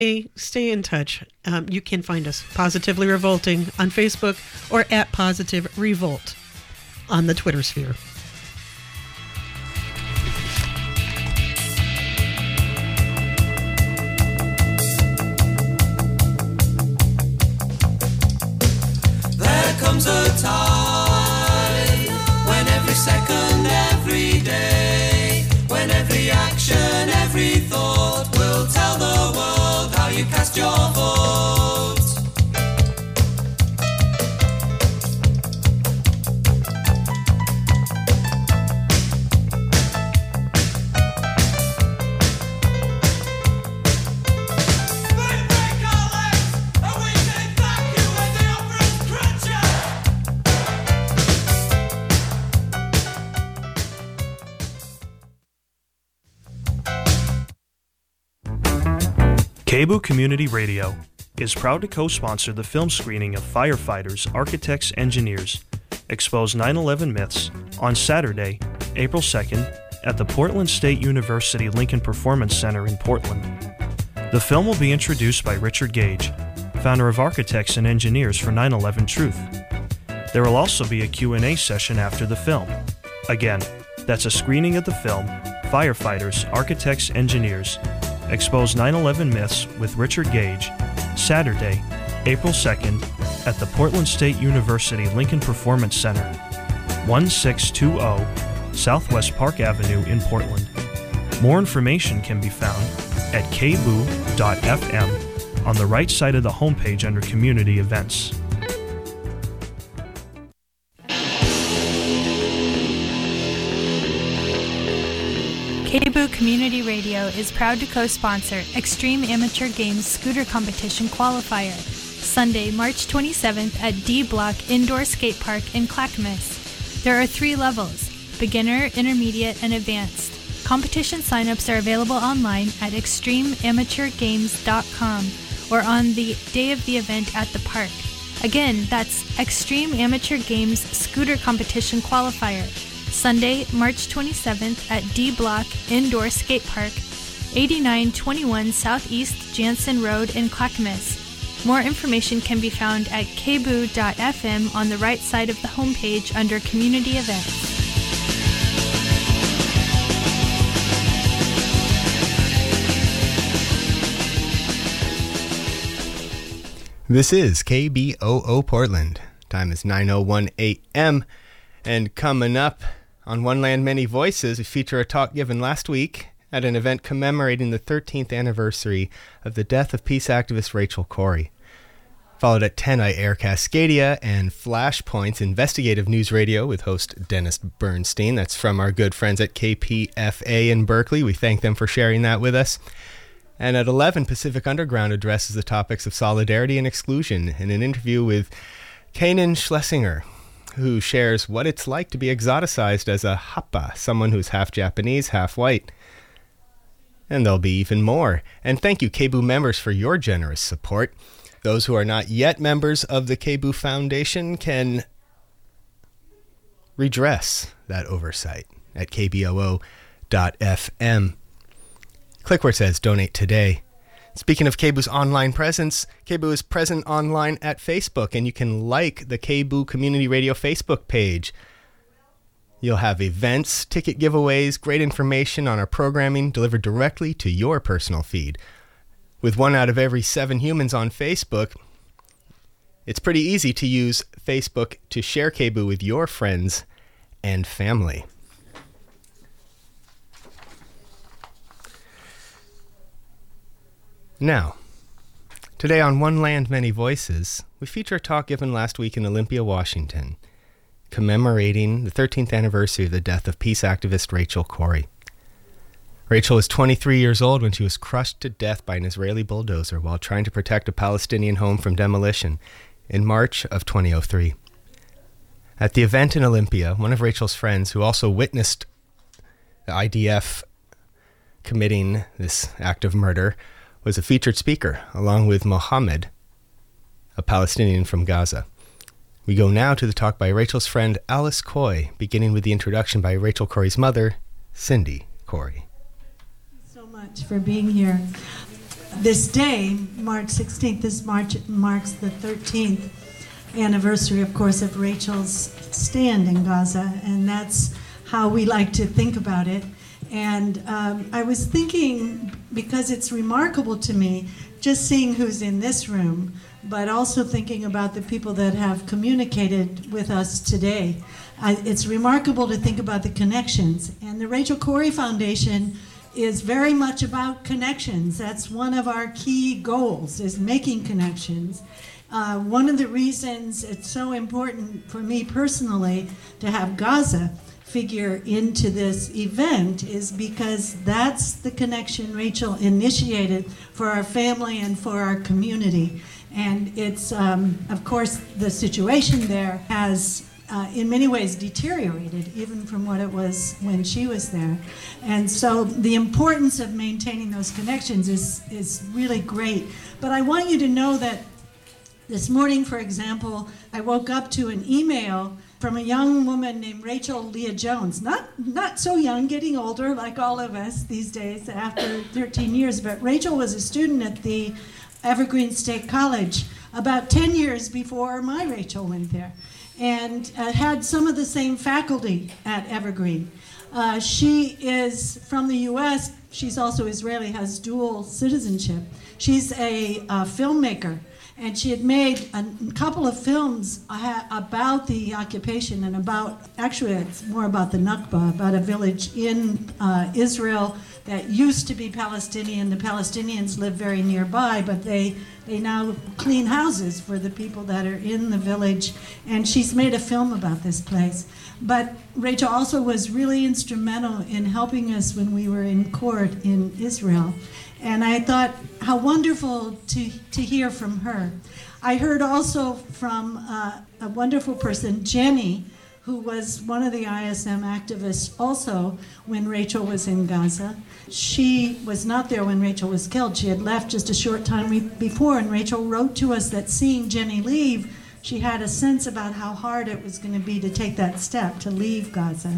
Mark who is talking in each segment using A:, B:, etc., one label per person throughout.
A: Stay in touch. You can find us Positively Revolting on Facebook or at Positive Revolt on the Twitter sphere.
B: There comes a time when every second, every day, when every action, every thought will tell the world how you cast your vote.
C: KBOO Community Radio is proud to co-sponsor the film screening of Firefighters, Architects, Engineers, Expose 9/11 Myths on Saturday, April 2nd at the Portland State University Lincoln Performance Center in Portland. The film will be introduced by Richard Gage, founder of Architects and Engineers for 9/11 Truth. There will also be a Q&A session after the film. Again, that's a screening of the film Firefighters, Architects, Engineers, Expose 9/11 Myths with Richard Gage, Saturday, April 2nd, at the Portland State University Lincoln Performance Center, 1620 Southwest Park Avenue in Portland. More information can be found at kboo.fm on the right side of the homepage under Community Events.
D: KBOO Community Radio is proud to co-sponsor Extreme Amateur Games Scooter Competition Qualifier, Sunday, March 27th at D Block Indoor Skate Park in Clackamas. There are 3 levels: beginner, intermediate, and advanced. Competition signups are available online at extremeamateurgames.com or on the day of the event at the park. Again, that's Extreme Amateur Games Scooter Competition Qualifier, Sunday, March 27th at D Block Indoor Skate Park, 8921 Southeast Jansen Road in Clackamas. More information can be found at kboo.fm on the right side of the homepage under Community Events.
E: This is KBOO Portland. Time is 9:01 a.m. And coming up on One Land, Many Voices, we feature a talk given last week at an event commemorating the 13th anniversary of the death of peace activist Rachel Corrie. Followed at 10, I air Cascadia and Flashpoint's investigative news radio with host Dennis Bernstein. That's from our good friends at KPFA in Berkeley. We thank them for sharing that with us. And at 11, Pacific Underground addresses the topics of solidarity and exclusion in an interview with Kanan Schlesinger, who shares what it's like to be exoticized as a hapa, someone who's half Japanese, half white. And there'll be even more. And thank you, KBOO members, for your generous support. Those who are not yet members of the KBOO Foundation can redress that oversight at kboo.fm. Click where it says Donate Today. Speaking of KBOO's online presence, KBOO is present online at Facebook, and you can like the KBOO Community Radio Facebook page. You'll have events, ticket giveaways, great information on our programming delivered directly to your personal feed. With 1 out of every 7 humans on Facebook, it's pretty easy to use Facebook to share KBOO with your friends and family. Now, today on One Land, Many Voices, we feature a talk given last week in Olympia, Washington, commemorating the 13th anniversary of the death of peace activist Rachel Corrie. Rachel was 23 years old when she was crushed to death by an Israeli bulldozer while trying to protect a Palestinian home from demolition in March of 2003. At the event in Olympia, one of Rachel's friends, who also witnessed the IDF committing this act of murder, was a featured speaker, along with Mohammed, a Palestinian from Gaza. We go now to the talk by Rachel's friend Alice Coy, beginning with the introduction by Rachel Corrie's mother, Cindy Corrie.
F: Thank you so much for being here. This day, March 16th, this March marks the 13th anniversary, of course, of Rachel's stand in Gaza, and that's how we like to think about it. And I was thinking, because it's remarkable to me, just seeing who's in this room, but also thinking about the people that have communicated with us today. It's remarkable to think about the connections. And the Rachel Corrie Foundation is very much about connections. That's one of our key goals, is making connections. One of the reasons it's so important for me personally to have Gaza figure into this event is because that's the connection Rachel initiated for our family and for our community. And it's, of course, the situation there has in many ways deteriorated, even from what it was when she was there. And so the importance of maintaining those connections is really great. But I want you to know that this morning, for example, I woke up to an email from a young woman named Rachel Leah Jones. Not so young, getting older like all of us these days after 13 years, but Rachel was a student at the Evergreen State College about 10 years before my Rachel went there, and had some of the same faculty at Evergreen. She is from the U.S. She's also Israeli, has dual citizenship. She's a filmmaker, and she had made a couple of films about the occupation and about, actually it's more about the Nakba, about a village in Israel that used to be Palestinian. The Palestinians live very nearby, but they now clean houses for the people that are in the village, and she's made a film about this place. But Rachel also was really instrumental in helping us when we were in court in Israel. And I thought, how wonderful to hear from her. I heard also from a wonderful person, Jenny, who was one of the ISM activists also when Rachel was in Gaza. She was not there when Rachel was killed. She had left just a short time before, and Rachel wrote to us that seeing Jenny leave, she had a sense about how hard it was going to be to take that step, to leave Gaza.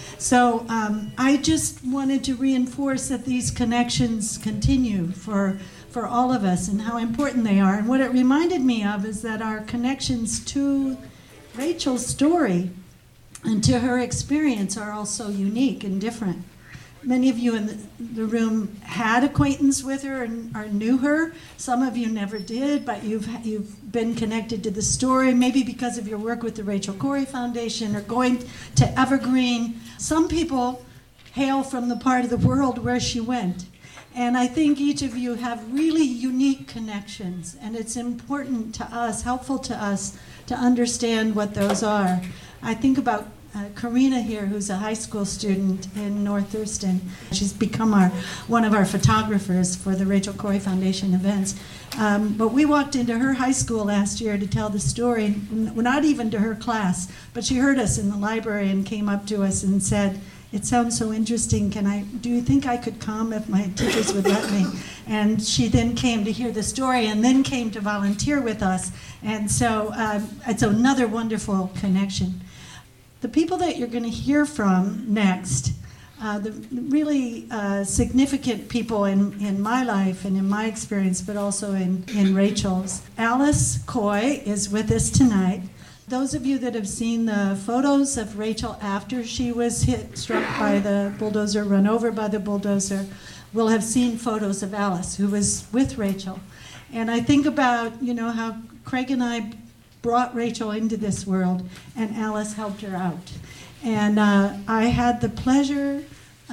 F: So I just wanted to reinforce that these connections continue for all of us and how important they are. And what it reminded me of is that our connections to Rachel's story and to her experience are also unique and different. Many of you in the room had acquaintance with her or knew her. Some of you never did, but you've been connected to the story, maybe because of your work with the Rachel Corrie Foundation or going to Evergreen. Some people hail from the part of the world where she went. And I think each of you have really unique connections, and it's important to us, helpful to us, to understand what those are. I think about Karina here, who's a high school student in North Thurston. She's become one of our photographers for the Rachel Corrie Foundation events. But we walked into her high school last year to tell the story, not even to her class, but she heard us in the library and came up to us and said, "It sounds so interesting. Do you think I could come if my teachers would let me?" And she then came to hear the story and then came to volunteer with us. And so it's another wonderful connection. The people that you're going to hear from next, the really significant people in my life and in my experience, but also in Rachel's. Alice Coy is with us tonight. Those of you that have seen the photos of Rachel after she was struck by the bulldozer, run over by the bulldozer, will have seen photos of Alice, who was with Rachel. And I think about, how Craig and I brought Rachel into this world, and Alice helped her out. And I had the pleasure,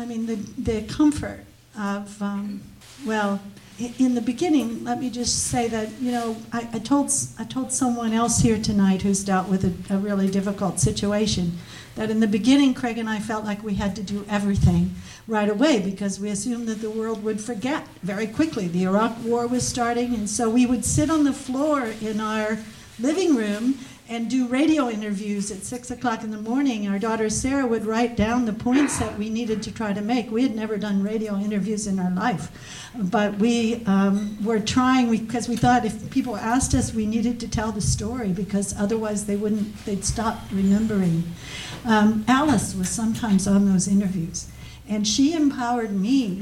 F: the comfort of, in the beginning, let me just say that, I told someone else here tonight who's dealt with a really difficult situation, that in the beginning, Craig and I felt like we had to do everything right away because we assumed that the world would forget very quickly. The Iraq War was starting, and so we would sit on the floor in our living room and do radio interviews at 6 o'clock in the morning. Our daughter Sarah would write down the points that we needed to try to make. We had never done radio interviews in our life, but we were trying because we thought if people asked us, we needed to tell the story because otherwise they'd stop remembering. Alice was sometimes on those interviews, and she empowered me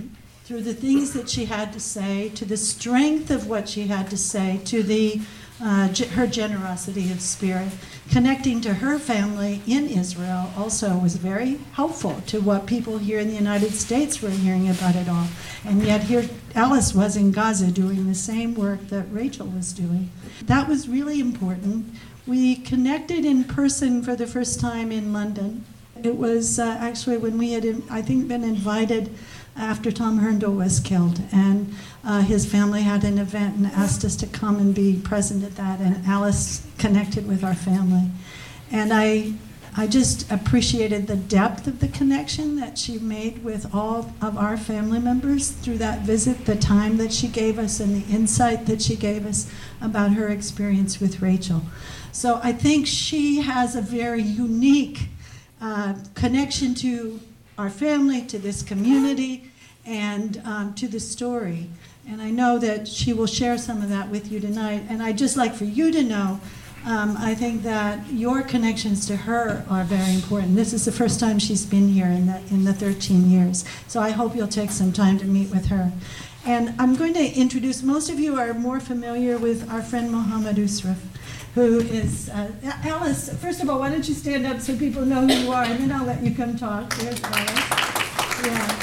F: through the things that she had to say, to the strength of what she had to say, to the her generosity of spirit. Connecting to her family in Israel also was very helpful to what people here in the United States were hearing about it all. And yet here Alice was in Gaza doing the same work that Rachel was doing. That was really important. We connected in person for the first time in London. It was actually when we had, I think, been invited after Tom Herndl was killed, and his family had an event and asked us to come and be present at that, and Alice connected with our family. And I just appreciated the depth of the connection that she made with all of our family members through that visit, the time that she gave us and the insight that she gave us about her experience with Rachel. So I think she has a very unique connection to our family, to this community, and to the story. And I know that she will share some of that with you tonight. And I'd just like for you to know, I think that your connections to her are very important. This is the first time she's been here in the 13 years. So I hope you'll take some time to meet with her. And I'm going to introduce, most of you are more familiar with our friend Mohammed Usraf, who is, Alice, first of all, why don't you stand up so people know who you are, and then I'll let you come talk. There's Alice. Yeah.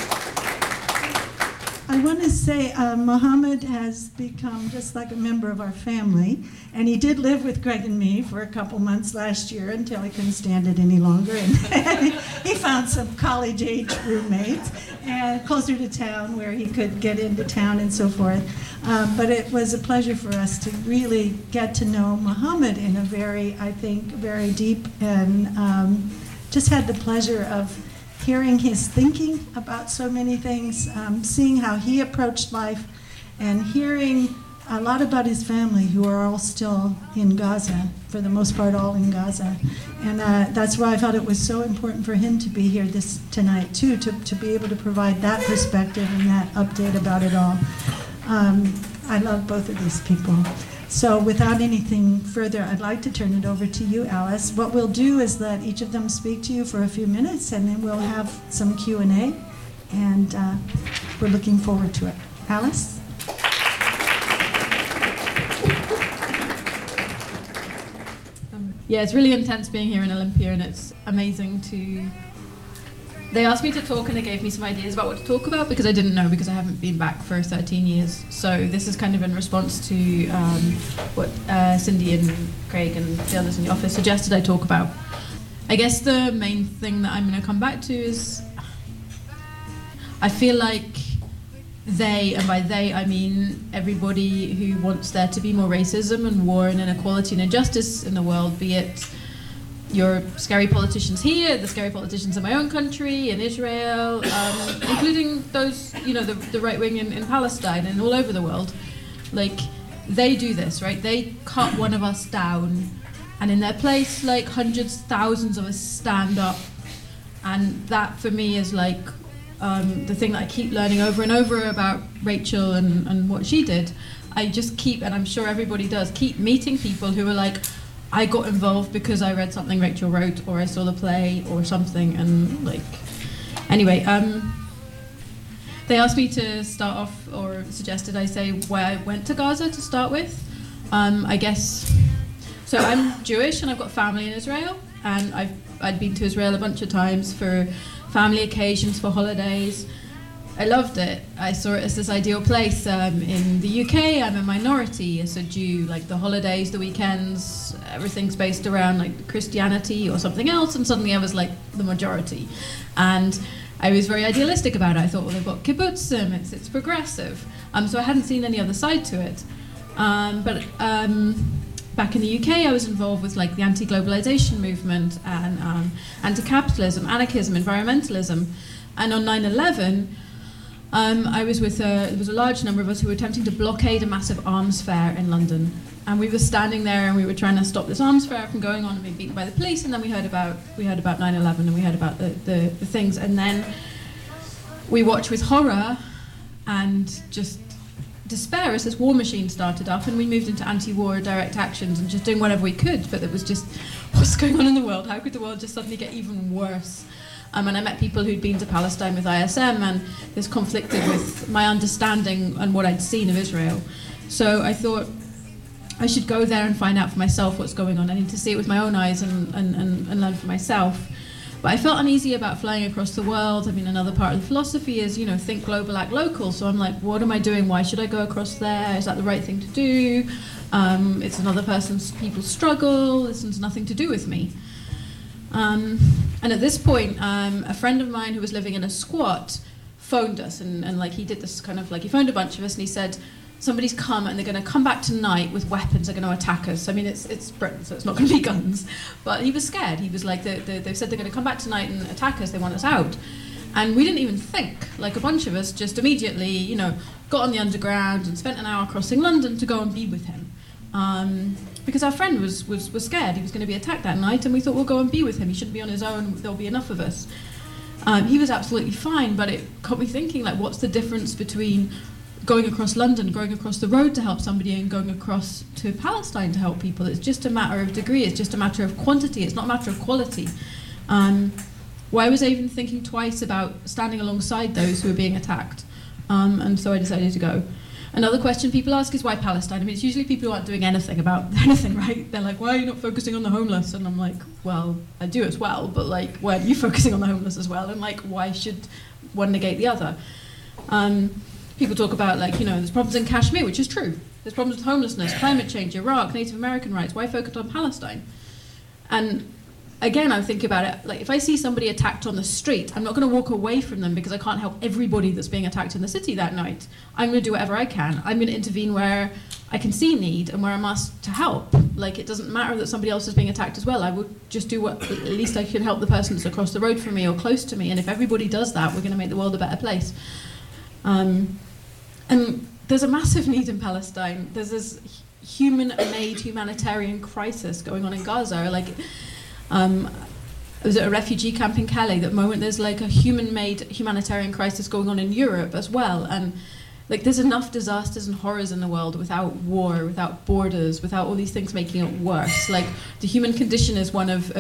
F: I want to say Mohammed has become just like a member of our family, and he did live with Greg and me for a couple months last year until he couldn't stand it any longer, and he found some college-age roommates and closer to town where he could get into town and so forth. But it was a pleasure for us to really get to know Mohammed in a very, I think, very deep, and just had the pleasure of hearing his thinking about so many things, seeing how he approached life, and hearing a lot about his family, who are all still in Gaza, for the most part all in Gaza. And that's why I felt it was so important for him to be here tonight too, to be able to provide that perspective and that update about it all. I love both of these people. So without anything further, I'd like to turn it over to you, Alice. What we'll do is let each of them speak to you for a few minutes, and then we'll have some Q&A, and we're looking forward to it. Alice?
G: Yeah, it's really intense being here in Olympia, and it's amazing to... They asked me to talk, and they gave me some ideas about what to talk about, because I didn't know, because I haven't been back for 13 years. So this is kind of in response to what Cindy and Craig and the others in the office suggested I talk about. I guess the main thing that I'm going to come back to is I feel like they, and by they I mean everybody who wants there to be more racism and war and inequality and injustice in the world, be it your scary politicians here, the scary politicians in my own country, in Israel, including those, you know, the right wing in Palestine and all over the world. Like, they do this, right? They cut one of us down, and in their place, like, hundreds, thousands of us stand up. And that, for me, is like the thing that I keep learning over and over about Rachel and what she did. I just keep, and I'm sure everybody does, keep meeting people who are like, I got involved because I read something Rachel wrote, or I saw the play, or something, and like, anyway, they asked me to start off, or suggested I say why I went to Gaza to start with. I guess, so I'm Jewish and I've got family in Israel, and I'd been to Israel a bunch of times for family occasions, for holidays. I loved it. I saw it as this ideal place. In the UK, I'm a minority as a Jew. Like, the holidays, the weekends, everything's based around like Christianity or something else, and suddenly I was like the majority. And I was very idealistic about it. I thought, well, they've got kibbutzim, it's progressive. So I hadn't seen any other side to it. But back in the UK, I was involved with like the anti-globalization movement and anti-capitalism, anarchism, environmentalism. And on 9/11, I was with there was a large number of us who were attempting to blockade a massive arms fair in London. And we were standing there and we were trying to stop this arms fair from going on and being beaten by the police. And then we heard about 9/11 and we heard about the things. And then we watched with horror and just despair as this war machine started up, and we moved into anti-war direct actions and just doing whatever we could. But it was just, what's going on in the world? How could the world just suddenly get even worse? And I met people who'd been to Palestine with ISM, and this conflicted with my understanding and what I'd seen of Israel. So I thought I should go there and find out for myself what's going on. I need to see it with my own eyes and learn for myself. But I felt uneasy about flying across the world. I mean, another part of the philosophy is, think global, act local. So I'm like, what am I doing? Why should I go across there? Is that the right thing to do? It's another people's struggle. This has nothing to do with me. And at this point, a friend of mine who was living in a squat phoned us, and like he did this kind of like, he phoned a bunch of us and he said, somebody's come and they're going to come back tonight with weapons. They're going to attack us. I mean, it's Britain, so it's not going to be guns. But he was scared. He was like, they've said they're going to come back tonight and attack us. They want us out. And we didn't even think. Like a bunch of us just immediately, got on the underground and spent an hour crossing London to go and be with him. Because our friend was scared. He was going to be attacked that night, and we thought we'll go and be with him. He shouldn't be on his own. There'll be enough of us. He was absolutely fine, but it got me thinking, like, what's the difference between going across London, going across the road to help somebody, and going across to Palestine to help people? It's just a matter of degree. It's just a matter of quantity. It's not a matter of quality. Why was I even thinking twice about standing alongside those who were being attacked? And so I decided to go. Another question people ask is, why Palestine? I mean, it's usually people who aren't doing anything about anything, right? They're like, why are you not focusing on the homeless? And I'm like, well, I do as well, but like, why are you focusing on the homeless as well? And like, why should one negate the other? People talk about, like, there's problems in Kashmir, which is true. There's problems with homelessness, climate change, Iraq, Native American rights. Why focus on Palestine? And again, I think about it, like, if I see somebody attacked on the street, I'm not going to walk away from them because I can't help everybody that's being attacked in the city that night. I'm going to do whatever I can. I'm going to intervene where I can see need and where I'm asked to help. Like, it doesn't matter that somebody else is being attacked as well. I would just do what, at least I can help the person that's across the road from me or close to me. And if everybody does that, we're going to make the world a better place. And there's a massive need in Palestine. There's this human-made humanitarian crisis going on in Gaza. Like, I was at a refugee camp in Calais. That moment, there's like a human-made humanitarian crisis going on in Europe as well. And like, there's enough disasters and horrors in the world without war, without borders, without all these things making it worse. Like, the human condition is one of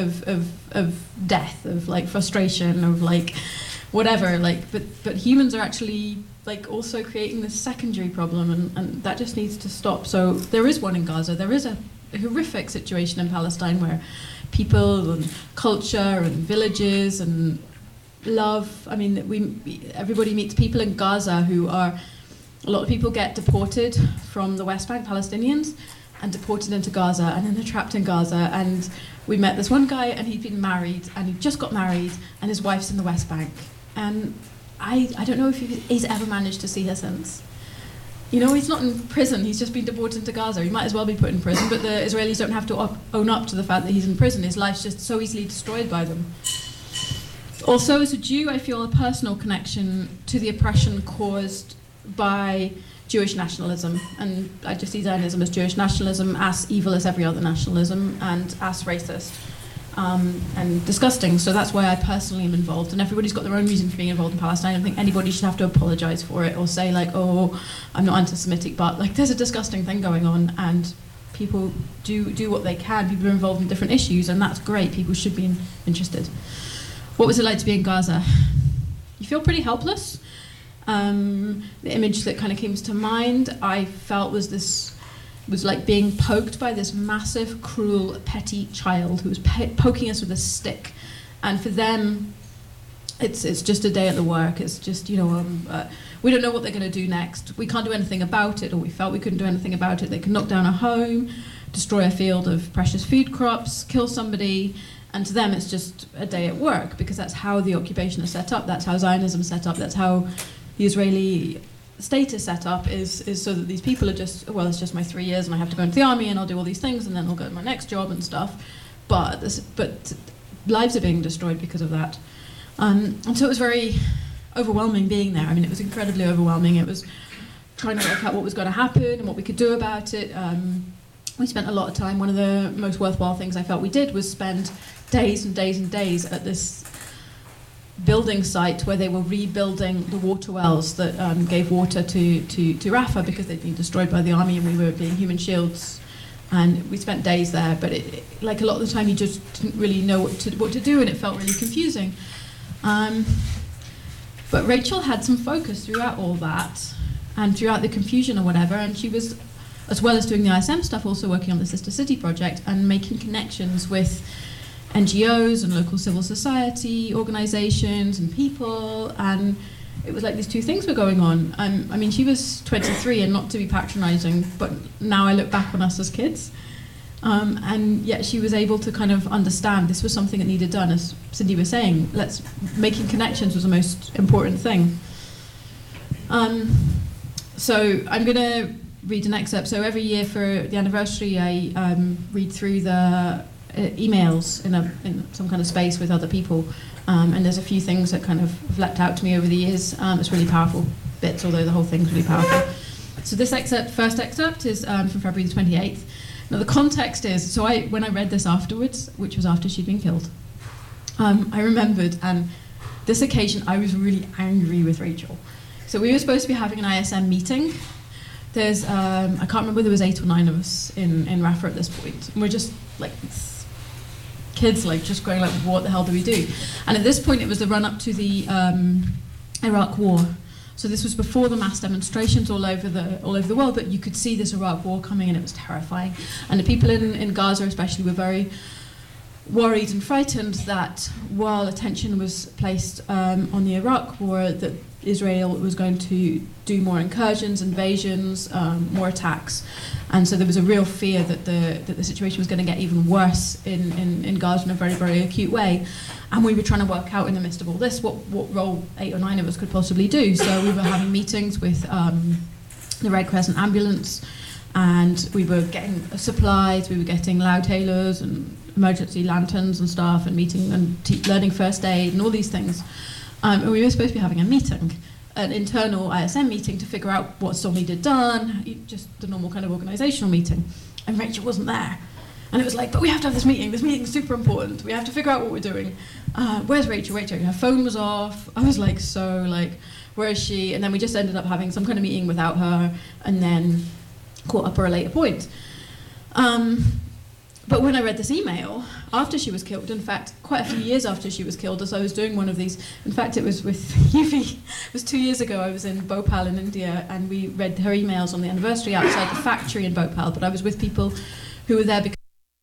G: death, of like frustration, of like whatever. Like, but humans are actually like also creating this secondary problem, and that just needs to stop. So there is one in Gaza. There is a horrific situation in Palestine where people and culture and villages and love. I mean, everybody meets people in Gaza who are. A lot of people get deported from the West Bank, Palestinians, and deported into Gaza, and then they're trapped in Gaza. And we met this one guy, and he'd been married, and he just got married, and his wife's in the West Bank. And I don't know if he's ever managed to see her since. He's not in prison. He's just been deported into Gaza. He might as well be put in prison, but the Israelis don't have to own up to the fact that he's in prison. His life's just so easily destroyed by them. Also, as a Jew, I feel a personal connection to the oppression caused by Jewish nationalism. And I just see Zionism as Jewish nationalism, as evil as every other nationalism, and as racist. And disgusting. So that's why I personally am involved. And everybody's got their own reason for being involved in Palestine. I don't think anybody should have to apologize for it or say like, oh, I'm not anti-Semitic, but like there's a disgusting thing going on, and people do what they can. People are involved in different issues, and that's great. People should be interested. What was it like to be in Gaza? You feel pretty helpless. The image that kind of came to mind, I felt was like being poked by this massive, cruel, petty child who was poking us with a stick. And for them, it's just a day at the work. It's just, we don't know what they're going to do next. We can't do anything about it, or we felt we couldn't do anything about it. They can knock down a home, destroy a field of precious food crops, kill somebody. And to them, it's just a day at work, because that's how the occupation is set up. That's how Zionism is set up. That's how the Israeli state is set up, is so that these people are just, well, it's just my 3 years and I have to go into the army and I'll do all these things and then I'll go to my next job and stuff. But lives are being destroyed because of that. And so it was very overwhelming being there. I mean, it was incredibly overwhelming. It was trying to work out what was going to happen and what we could do about it. We spent a lot of time. One of the most worthwhile things I felt we did was spend days and days and days at this building site where they were rebuilding the water wells that gave water to Rafah, because they'd been destroyed by the army and we were being human shields. And we spent days there, but like a lot of the time you just didn't really know what to do, and it felt really confusing. But Rachel had some focus throughout all that and throughout the confusion or whatever, and she was, as well as doing the ISM stuff, also working on the Sister City project and making connections with NGOs and local civil society organizations and people, and it was like these two things were going on. I mean, she was 23, and not to be patronizing, but now I look back on us as kids, and yet she was able to kind of understand this was something that needed done. As Cindy was saying, making connections was the most important thing. So I'm going to read an excerpt. So every year for the anniversary, I read through the emails in some kind of space with other people, and there's a few things that kind of have leapt out to me over the years. It's really powerful bits, although the whole thing's really powerful. So this first excerpt is from February the 28th. Now the context is, so when I read this afterwards, which was after she'd been killed, I remembered, and this occasion I was really angry with Rachel. So we were supposed to be having an ISM meeting. There's, I can't remember, there was 8 or 9 of us in Rafa at this point, and we're just like kids, like just going like, what the hell do we do? And at this point it was the run up to the Iraq War. So this was before the mass demonstrations all over the world, but you could see this Iraq War coming, and it was terrifying. And the people in Gaza especially were very worried and frightened that while attention was placed on the Iraq War, that Israel was going to do more incursions, invasions, more attacks. And so there was a real fear that the situation was going to get even worse in Gaza in a very, very acute way. And we were trying to work out in the midst of all this what role 8 or 9 of us could possibly do. So we were having meetings with the Red Crescent ambulance, and we were getting supplies, we were getting loudhailers and emergency lanterns and stuff, and meeting and learning first aid and all these things. And we were supposed to be having a meeting, an internal ISM meeting to figure out what still needed done, just the normal kind of organisational meeting. And Rachel wasn't there. And it was like, but we have to have this meeting. This meeting's super important. We have to figure out what we're doing. Where's Rachel? Her phone was off. I was like, where is she? And then we just ended up having some kind of meeting without her, and then caught up at a later point. But when I read this email, after she was killed, in fact, quite a few years after she was killed, as I was doing one of these, in fact, it was with Yuvi, it was 2 years ago, I was in Bhopal in India, and we read her emails on the anniversary outside the factory in Bhopal, but I was with people who were there because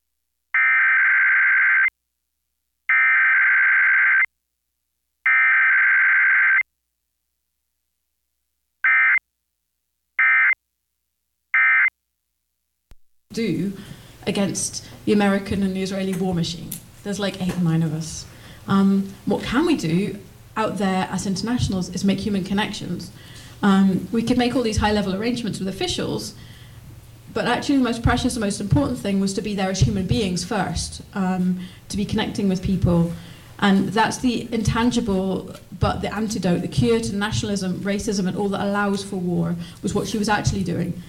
G: do against the American and the Israeli war machine. There's like 8 or 9 of us. What can we do out there as internationals is make human connections. We could make all these high-level arrangements with officials, but actually the most precious and most important thing was to be there as human beings first, to be connecting with people. And that's the intangible, but the antidote, the cure to nationalism, racism, and all that allows for war, was what she was actually doing.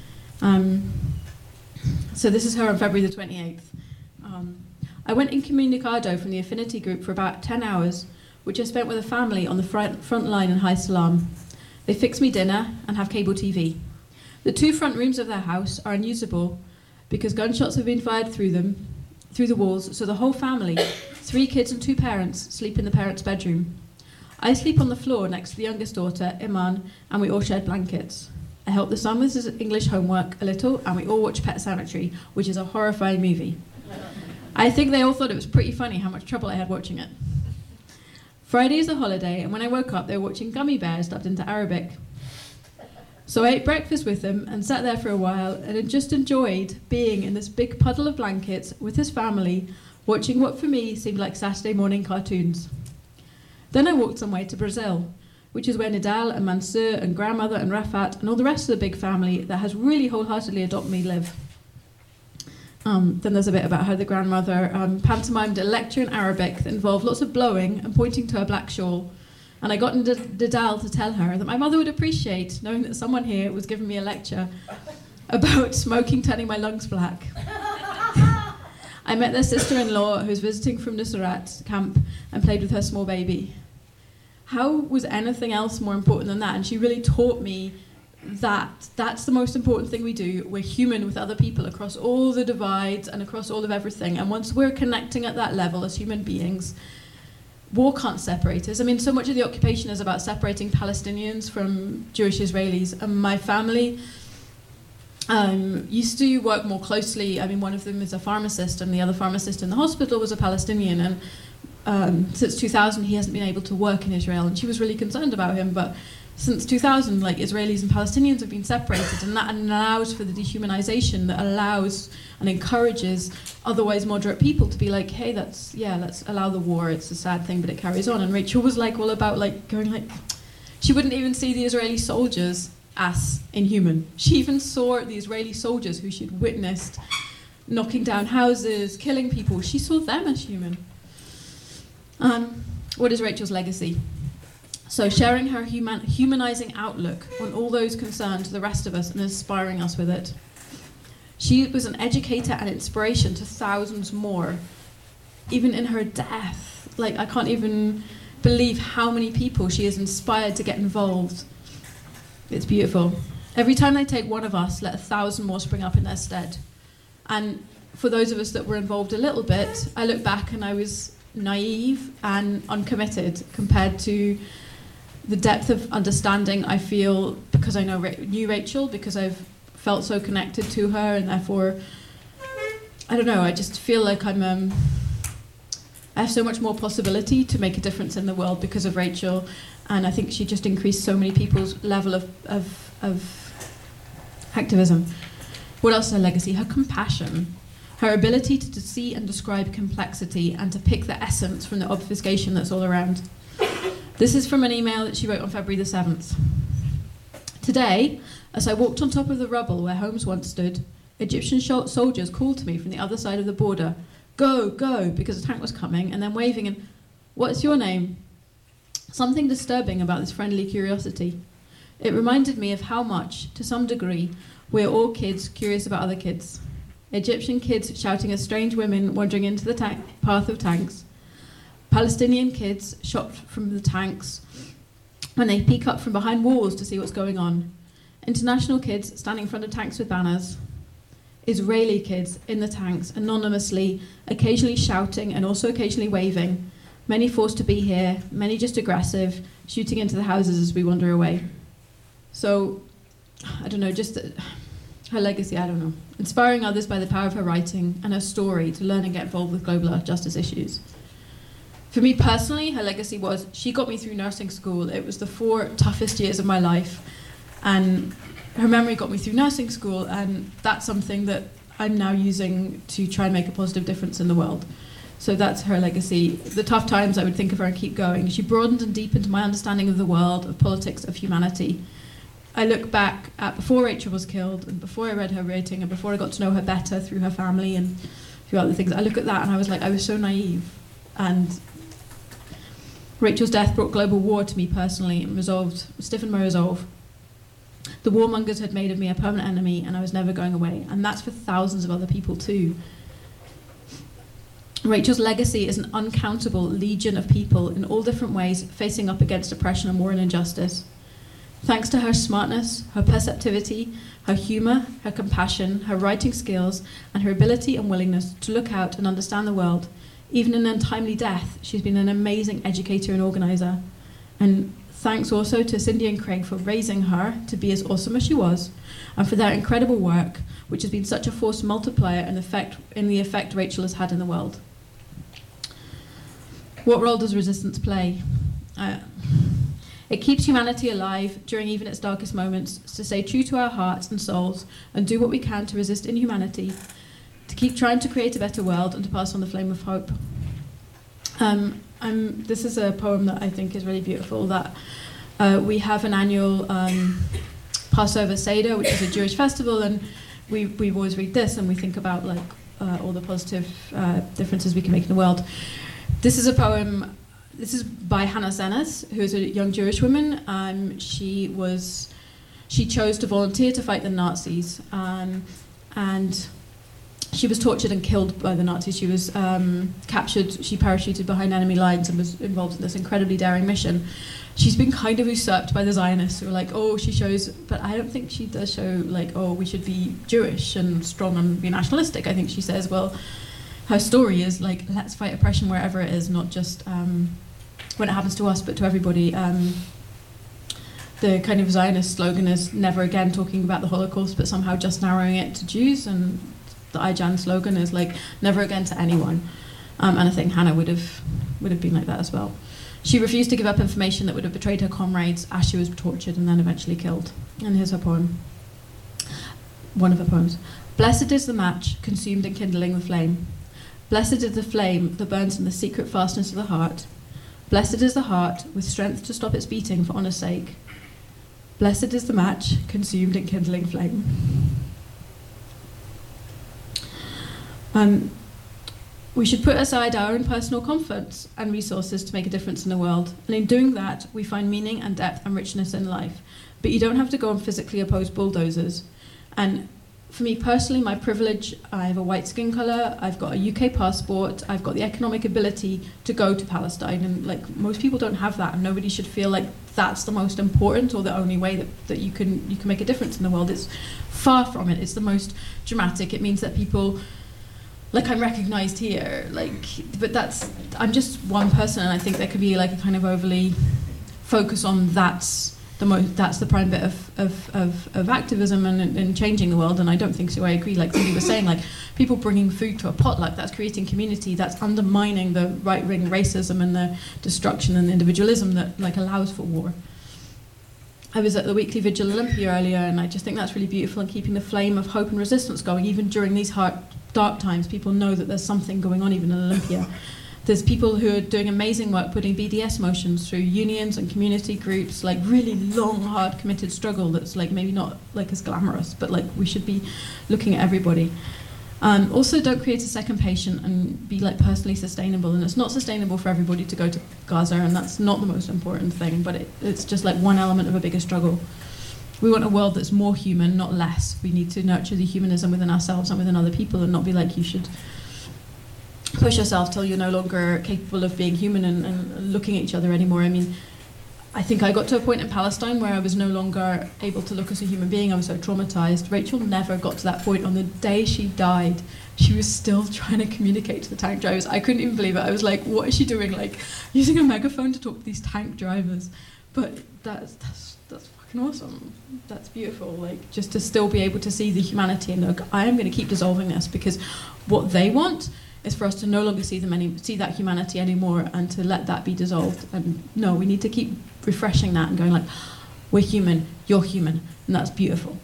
G: So this is her on February the 28th. I went incommunicado from the affinity group for about 10 hours, which I spent with a family on the front line in High Salam. They fix me dinner and have cable TV. The 2 front rooms of their house are unusable because gunshots have been fired through the walls, so the whole family, 3 kids and 2 parents, sleep in the parents' bedroom. I sleep on the floor next to the youngest daughter, Iman, and we all shared blankets. I helped the son with his English homework a little, and we all watched Pet Sematary, which is a horrifying movie. I think they all thought it was pretty funny how much trouble I had watching it. Friday is a holiday, and when I woke up, they were watching Gummy Bears dubbed into Arabic. So I ate breakfast with him and sat there for a while, and had just enjoyed being in this big puddle of blankets with his family, watching what for me seemed like Saturday morning cartoons. Then I walked some way to Brazil, which is where Nidal and Mansur and grandmother and Rafat and all the rest of the big family that has really wholeheartedly adopted me live. Then there's a bit about how the grandmother pantomimed a lecture in Arabic that involved lots of blowing and pointing to her black shawl. And I got Nidal to tell her that my mother would appreciate knowing that someone here was giving me a lecture about smoking turning my lungs black. I met their sister-in-law who was visiting from Nusrat camp and played with her small baby. How was anything else more important than that? And she really taught me that that's the most important thing we do. We're human with other people across all the divides and across all of everything. And once we're connecting at that level as human beings, war can't separate us. I mean, so much of the occupation is about separating Palestinians from Jewish Israelis. And my family used to work more closely. I mean, one of them is a pharmacist, and the other pharmacist in the hospital was a Palestinian. And since 2000, he hasn't been able to work in Israel, and she was really concerned about him. But since 2000, like, Israelis and Palestinians have been separated, and that allows for the dehumanization that allows and encourages otherwise moderate people to be like, hey, let's allow the war. It's a sad thing, but it carries on. And Rachel was like all about like going like, she wouldn't even see the Israeli soldiers as inhuman. She even saw the Israeli soldiers who she'd witnessed knocking down houses, killing people. She saw them as human. What is Rachel's legacy? So sharing her humanizing outlook on all those concerned to the rest of us and inspiring us with it. She was an educator and inspiration to thousands more, even in her death. Like, I can't even believe how many people she has inspired to get involved. It's beautiful. Every time they take one of us, let 1,000 more spring up in their stead. And for those of us that were involved a little bit, I look back and I was naive and uncommitted compared to the depth of understanding I feel because I knew Rachel, because I've felt so connected to her, and therefore, I don't know, I just feel like I have so much more possibility to make a difference in the world because of Rachel, and I think she just increased so many people's level of activism. What else is her legacy? Her compassion. Her ability to see and describe complexity and to pick the essence from the obfuscation that's all around. This is from an email that she wrote on February the 7th. Today, as I walked on top of the rubble where homes once stood, Egyptian soldiers called to me from the other side of the border, "Go, go," because a tank was coming, and then waving and, "What's your name?" Something disturbing about this friendly curiosity. It reminded me of how much, to some degree, we're all kids curious about other kids. Egyptian kids shouting at strange women wandering into the path of tanks. Palestinian kids shocked from the tanks when they peek up from behind walls to see what's going on. International kids standing in front of tanks with banners. Israeli kids in the tanks, anonymously, occasionally shouting and also occasionally waving. Many forced to be here, many just aggressive, shooting into the houses as we wander away. So, I don't know, just her legacy, I don't know. Inspiring others by the power of her writing and her story to learn and get involved with global justice issues. For me personally, her legacy was, she got me through nursing school. It was the 4 toughest years of my life. And her memory got me through nursing school, and that's something that I'm now using to try and make a positive difference in the world. So that's her legacy. The tough times, I would think of her and keep going. She broadened and deepened my understanding of the world, of politics, of humanity. I look back at before Rachel was killed, and before I read her writing, and before I got to know her better through her family and through other things. I look at that and I was like, I was so naive. And Rachel's death brought global war to me personally and stiffened my resolve. The warmongers had made of me a permanent enemy, and I was never going away. And that's for thousands of other people too. Rachel's legacy is an uncountable legion of people in all different ways facing up against oppression and war and injustice. Thanks to her smartness, her perceptivity, her humour, her compassion, her writing skills, and her ability and willingness to look out and understand the world, even in untimely death, she's been an amazing educator and organiser. And thanks also to Cindy and Craig for raising her to be as awesome as she was, and for their incredible work, which has been such a force multiplier in the effect Rachel has had in the world. What role does resistance play? It keeps humanity alive during even its darkest moments, to stay true to our hearts and souls and do what we can to resist inhumanity, to keep trying to create a better world and to pass on the flame of hope. This is a poem that I think is really beautiful, that we have an annual Passover Seder, which is a Jewish festival, and we always read this and we think about like all the positive differences we can make in the world. This is a poem. This is by Hannah Senes, who is a young Jewish woman. She chose to volunteer to fight the Nazis, and she was tortured and killed by the Nazis. She was captured. She parachuted behind enemy lines and was involved in this incredibly daring mission. She's been kind of usurped by the Zionists, who are like, oh, she shows, but I don't think she does show like, oh, we should be Jewish and strong and be nationalistic. I think she says, well, her story is like, let's fight oppression wherever it is, not just when it happens to us, but to everybody. The kind of Zionist slogan is never again talking about the Holocaust, but somehow just narrowing it to Jews, and the IJAN slogan is like never again to anyone. And I think Hannah would have been like that as well. She refused to give up information that would have betrayed her comrades as she was tortured and then eventually killed. And here's her poem. One of her poems. Blessed is the match consumed in kindling the flame. Blessed is the flame that burns in the secret fastness of the heart. Blessed is the heart with strength to stop its beating for honour's sake. Blessed is the match consumed in kindling flame. We should put aside our own personal comforts and resources to make a difference in the world. And in doing that, we find meaning and depth and richness in life. But you don't have to go and physically oppose bulldozers. And for me personally, my privilege, I have a white skin colour, I've got a UK passport, I've got the economic ability to go to Palestine. And like most people don't have that, and nobody should feel like that's the most important or the only way that you can make a difference in the world. It's far from it. It's the most dramatic. It means that people, like, I'm recognised here, like, but I'm just one person, and I think there could be like a kind of overly focus on that's the prime bit of activism and changing the world, and I don't think so. I agree, like Cindy was saying, like people bringing food to a potluck, that's creating community, that's undermining the right-wing racism and the destruction and the individualism that like allows for war. I was at the weekly Vigil Olympia earlier, and I just think that's really beautiful, and keeping the flame of hope and resistance going, even during these dark times. People know that there's something going on even in Olympia. There's people who are doing amazing work putting BDS motions through unions and community groups, like really long, hard, committed struggle that's like maybe not like as glamorous, but like we should be looking at everybody. Also, don't create a second patient and be like personally sustainable. And it's not sustainable for everybody to go to Gaza, and that's not the most important thing, but it's just like one element of a bigger struggle. We want a world that's more human, not less. We need to nurture the humanism within ourselves and within other people, and not be like you should push yourself till you're no longer capable of being human and looking at each other anymore. I mean, I think I got to a point in Palestine where I was no longer able to look as a human being. I was so traumatized. Rachel never got to that point. On the day she died, she was still trying to communicate to the tank drivers. I couldn't even believe it. I was like, what is she doing? Like, using a megaphone to talk to these tank drivers. But that's fucking awesome. That's beautiful. Like, just to still be able to see the humanity and look, I am going to keep dissolving this, because what they want is for us to no longer see that humanity anymore, and to let that be dissolved. And no, we need to keep refreshing that and going like, we're human, you're human, and that's beautiful.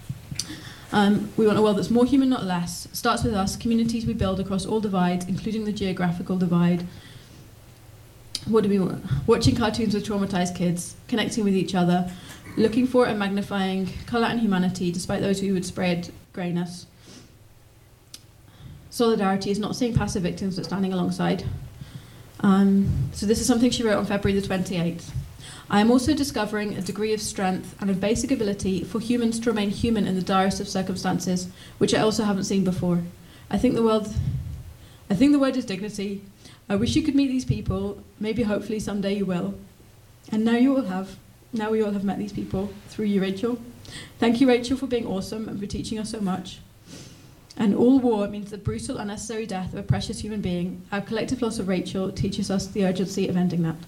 G: We want a world that's more human, not less. It starts with us, communities we build across all divides, including the geographical divide. What do we want? Watching cartoons with traumatized kids, connecting with each other, looking for and magnifying colour and humanity, despite those who would spread greyness. Solidarity is not seeing passive victims, but standing alongside. So this is something she wrote on February the 28th. I am also discovering a degree of strength and a basic ability for humans to remain human in the direst of circumstances, which I also haven't seen before. I think the word is dignity. I wish you could meet these people. Maybe, hopefully, someday you will. And now you all have. Now we all have met these people through you, Rachel. Thank you, Rachel, for being awesome and for teaching us so much. And all war means the brutal, unnecessary death of a precious human being. Our collective loss of Rachel teaches us the urgency of ending that.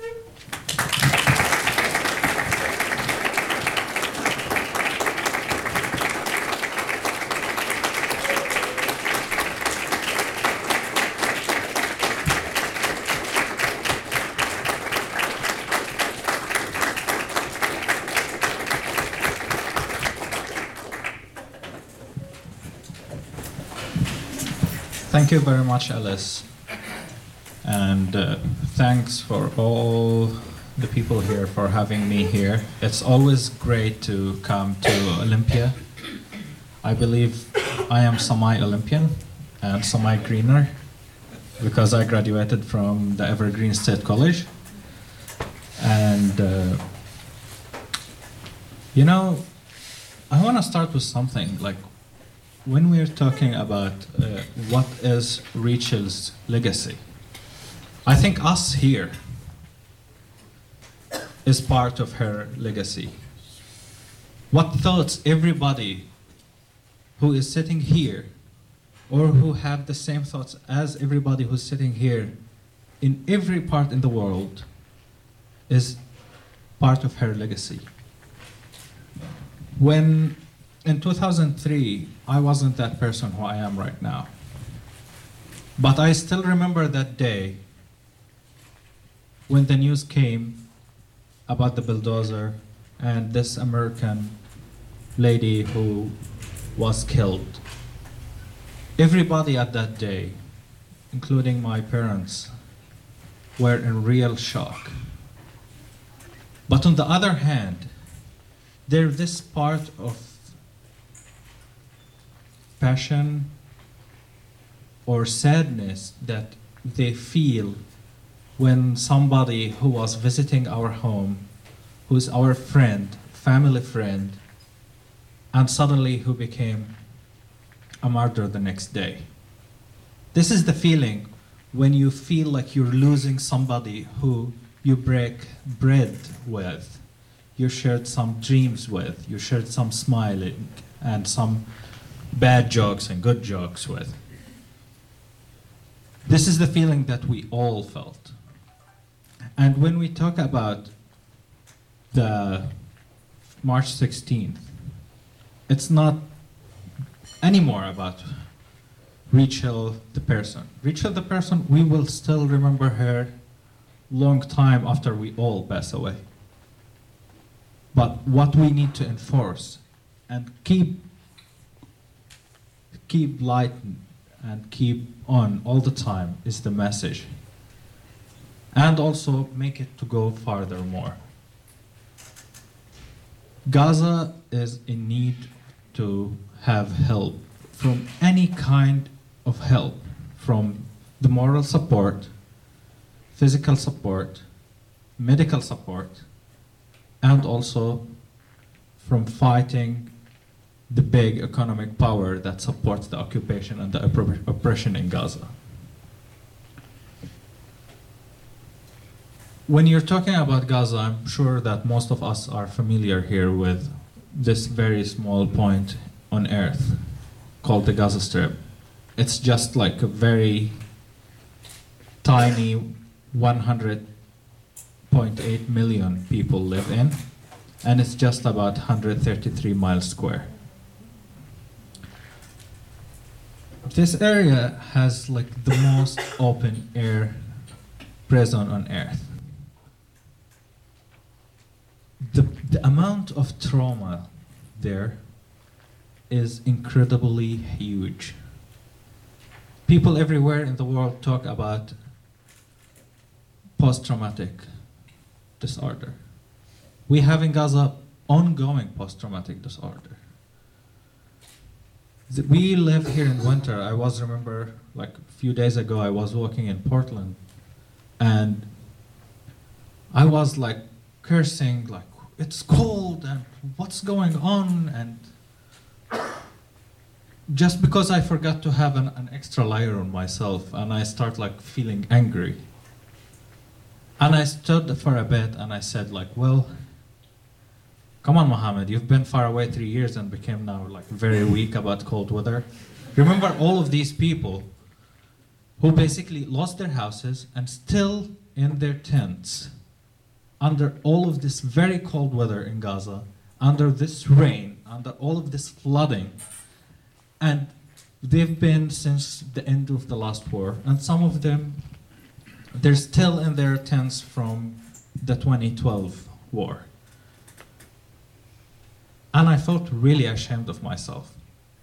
H: Thank you very much, Alice. And thanks for all the people here for having me here. It's always great to come to Olympia. I believe I am semi-Olympian and semi-greener because I graduated from the Evergreen State College. And, I want to start with something like, when we're talking about what is Rachel's legacy, I think us here is part of her legacy. What thoughts everybody who is sitting here, or who have the same thoughts as everybody who's sitting here in every part in the world, is part of her legacy. When in 2003, I wasn't that person who I am right now. But I still remember that day when the news came about the bulldozer and this American lady who was killed. Everybody at that day, including my parents, were in real shock. But on the other hand, there's this part of passion or sadness that they feel when somebody who was visiting our home, who's our friend, family friend, and suddenly who became a martyr the next day. This is the feeling when you feel like you're losing somebody who you break bread with, you shared some dreams with, you shared some smiling and some bad jokes and good jokes with. This is the feeling that we all felt. And when we talk about the March 16th, it's not anymore about Rachel the person. Rachel the person, we will still remember her long time after we all pass away. But what we need to enforce and keep light and keep on all the time is the message. And also make it to go farther more. Gaza is in need to have help, from any kind of help, from the moral support, physical support, medical support, and also from fighting the big economic power that supports the occupation and the oppression in Gaza. When you're talking about Gaza, I'm sure that most of us are familiar here with this very small point on Earth called the Gaza Strip. It's just like a very tiny 100.8 million people live in, and it's just about 133 miles square. This area has like the most open air prison on Earth. The amount of trauma there is incredibly huge. People everywhere in the world talk about post-traumatic disorder. We have in Gaza ongoing post-traumatic disorder. We live here in winter. I remember like a few days ago, I was walking in Portland and I was like cursing, like, it's cold and what's going on, and just because I forgot to have an extra layer on myself, and I start like feeling angry. And I stood for a bit and I said like, well, come on, Mohammed, you've been far away 3 years and became now like very weak about cold weather. Remember all of these people who basically lost their houses and still in their tents under all of this very cold weather in Gaza, under this rain, under all of this flooding. And they've been since the end of the last war. And some of them, they're still in their tents from the 2012 war. And I felt really ashamed of myself.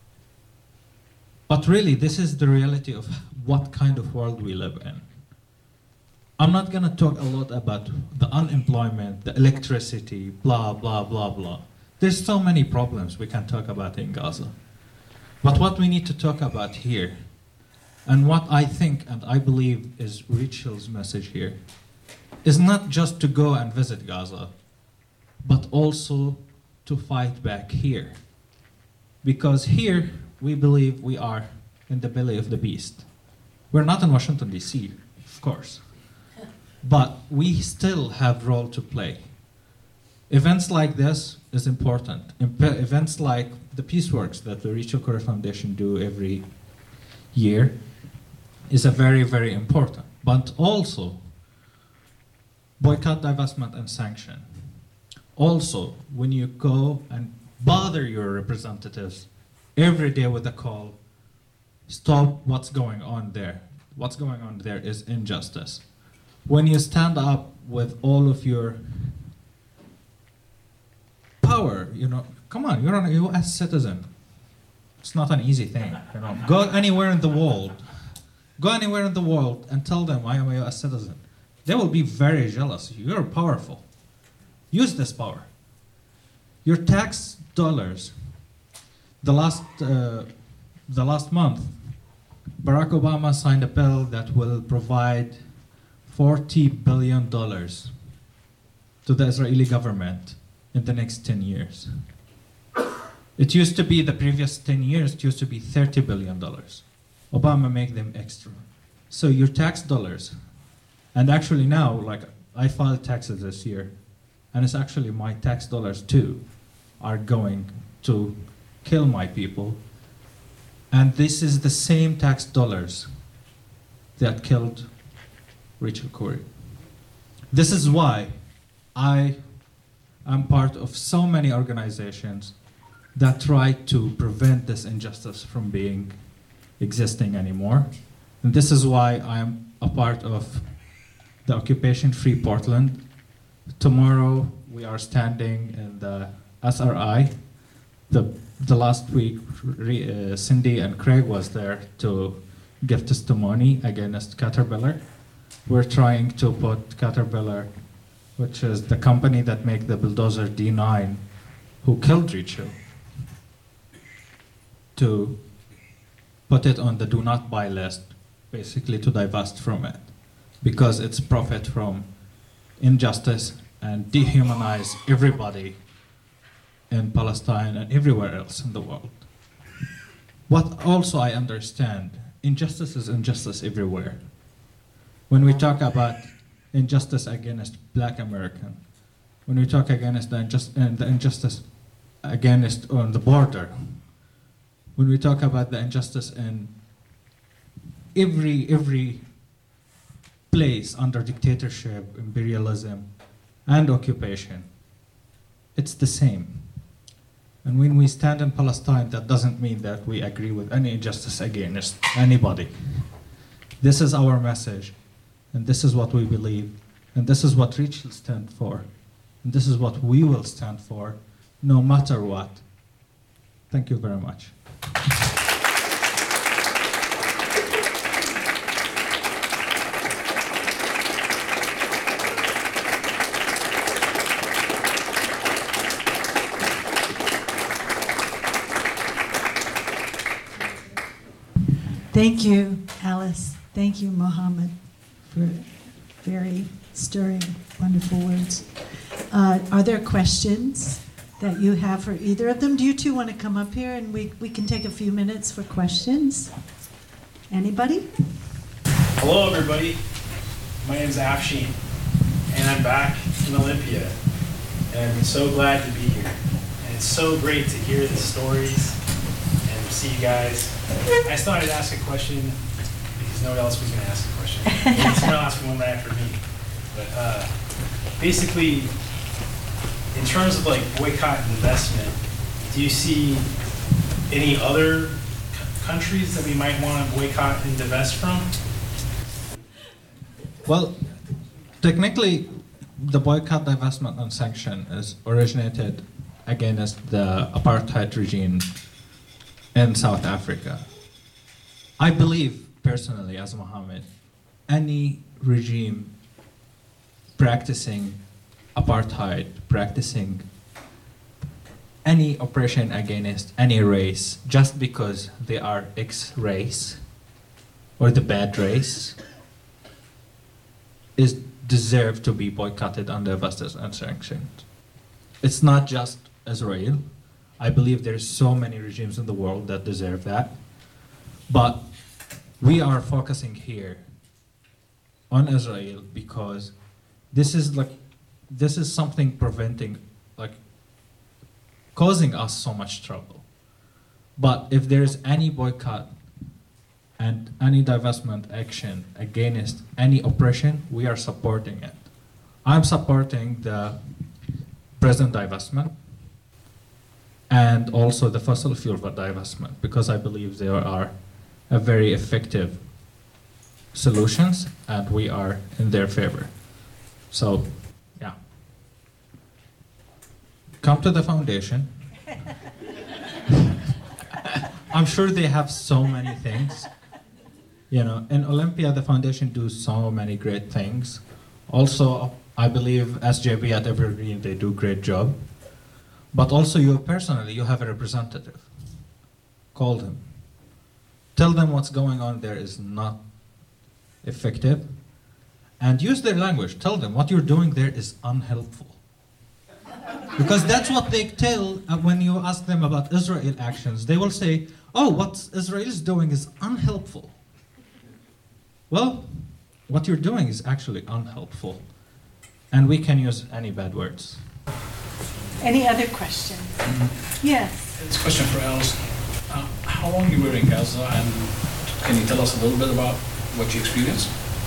H: But really, this is the reality of what kind of world we live in. I'm not going to talk a lot about the unemployment, the electricity, blah, blah, blah, blah. There's so many problems we can talk about in Gaza. But what we need to talk about here, and what I think and I believe is Rachel's message here, is not just to go and visit Gaza, but also to fight back here. Because here, we believe we are in the belly of the beast. We're not in Washington, D.C., of course. But we still have a role to play. Events like this is important. Events like the Peace Works that the Rachel Corrie Foundation do every year is a very, very important. But also, boycott, divestment, and sanction. Also, when you go and bother your representatives every day with a call, stop what's going on there. What's going on there is injustice. When you stand up with all of your power, come on, you're a US citizen. It's not an easy thing, Go anywhere in the world. Go anywhere in the world and tell them I am a US citizen. They will be very jealous. You're powerful. Use this power. Your tax dollars. The last month, Barack Obama signed a bill that will provide $40 billion to the Israeli government in the next 10 years. It used to be, the previous 10 years, it used to be $30 billion. Obama made them extra. So your tax dollars, and actually now, like, I filed taxes this year, and it's actually my tax dollars too are going to kill my people. And this is the same tax dollars that killed Rachel Corrie. This is why I am part of so many organizations that try to prevent this injustice from existing anymore. And this is why I am a part of the Occupation Free Portland. Tomorrow we are standing in the SRI. The last week, Cindy and Craig was there to give testimony against Caterpillar. We're trying to put Caterpillar, which is the company that make the bulldozer D9, who killed Rachel, to put it on the do not buy list, basically to divest from it, because it's profit from injustice and dehumanize everybody in Palestine and everywhere else in the world. What also I understand, injustice is injustice everywhere. When we talk about injustice against Black American, when we talk against the injustice against on the border, when we talk about the injustice in every place under dictatorship, imperialism, and occupation, it's the same. And when we stand in Palestine, that doesn't mean that we agree with any injustice against anybody. This is our message, and this is what we believe, and this is what Rachel stands for, and this is what we will stand for, no matter what. Thank you very much.
F: Thank you, Alice. Thank you, Mohammed, for very stirring, wonderful words. Are there questions that you have for either of them? Do you two want to come up here and we can take a few minutes for questions? Anybody?
I: Hello, everybody. My name is Afshin, and I'm back in Olympia, and I'm so glad to be here. And it's so great to hear the stories and see you guys. I just thought I'd ask a question because nobody else was going to ask a question. Maybe someone will ask one right after me. But basically, in terms of like boycott and investment, do you see any other countries that we might want to boycott and divest from?
H: Well, technically, the boycott, divestment, and sanction is originated against the apartheid regime in South Africa. I believe personally, as Mohammed, any regime practicing apartheid, practicing any oppression against any race just because they are X race or the bad race is deserved to be boycotted and divested and sanctioned. It's not just Israel. I believe there's so many regimes in the world that deserve that. But we are focusing here on Israel because this is something preventing, causing us so much trouble. But if there's any boycott and any divestment action against any oppression, we are supporting it. I'm supporting the present divestment and also the fossil fuel divestment because I believe they are a very effective solutions and we are in their favor. So, yeah. Come to the foundation. I'm sure they have so many things. You know, in Olympia, the foundation do so many great things. Also, I believe SJB at Evergreen, they do a great job. But also you personally, you have a representative. Call them. Tell them what's going on there is not effective. And use their language. Tell them what you're doing there is unhelpful. Because that's what they tell when you ask them about Israel actions. They will say, oh, what Israel is doing is unhelpful. Well, what you're doing is actually unhelpful. And we can use any bad words.
J: Any other questions? Yes.
K: It's a question for Alice. How long you were in Gaza, and can you tell us a little bit about what you experienced?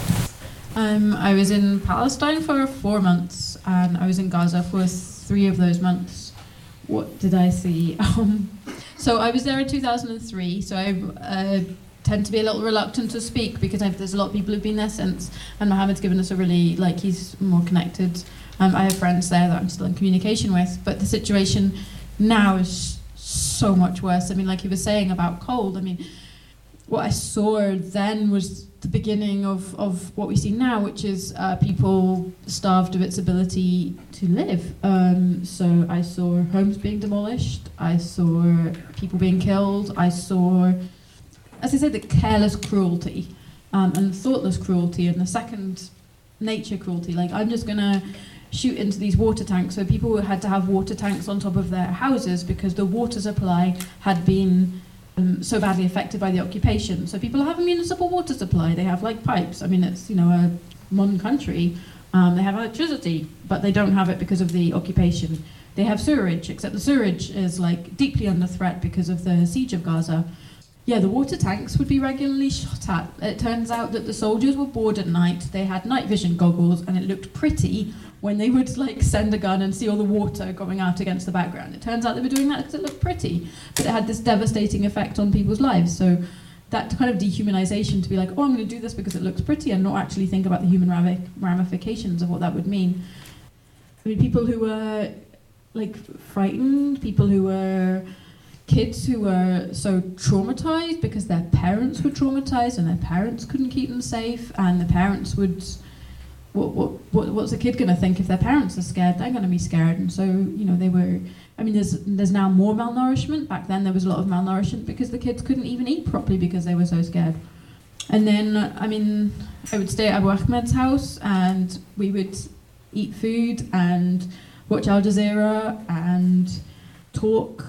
G: I was in Palestine for 4 months, and I was in Gaza for 3 of those months. What did I see? So I was there in 2003, so I tend to be a little reluctant to speak because there's a lot of people who've been there since, and Mohammed's given us a really, he's more connected. I have friends there that I'm still in communication with, but the situation now is so much worse. I mean, like he was saying about cold, I mean, what I saw then was the beginning of what we see now, which is people starved of its ability to live. So I saw homes being demolished, I saw people being killed, I saw, as I said, the careless cruelty and thoughtless cruelty and the second nature cruelty. Like, I'm just going to shoot into these water tanks. So people had to have water tanks on top of their houses because the water supply had been so badly affected by the occupation. So people have a municipal water supply. They have pipes. I mean, it's a modern country. They have electricity, but they don't have it because of the occupation. They have sewerage, except the sewerage is deeply under threat because of the siege of Gaza. Yeah, the water tanks would be regularly shot at. It turns out that the soldiers were bored at night. They had night vision goggles, and it looked pretty when they would send a gun and see all the water going out against the background. It turns out they were doing that because it looked pretty, but it had this devastating effect on people's lives. So that kind of dehumanization, to be I'm going to do this because it looks pretty, and not actually think about the human ramifications of what that would mean. I mean, people who were frightened, people who were kids who were so traumatized because their parents were traumatized and their parents couldn't keep them safe, and the parents would, what's a kid going to think if their parents are scared? They're going to be scared. And so they were, I mean, there's now more malnourishment. Back then there was a lot of malnourishment because the kids couldn't even eat properly because they were so scared. And then I would stay at Abu Ahmed's house, and we would eat food and watch Al Jazeera and talk.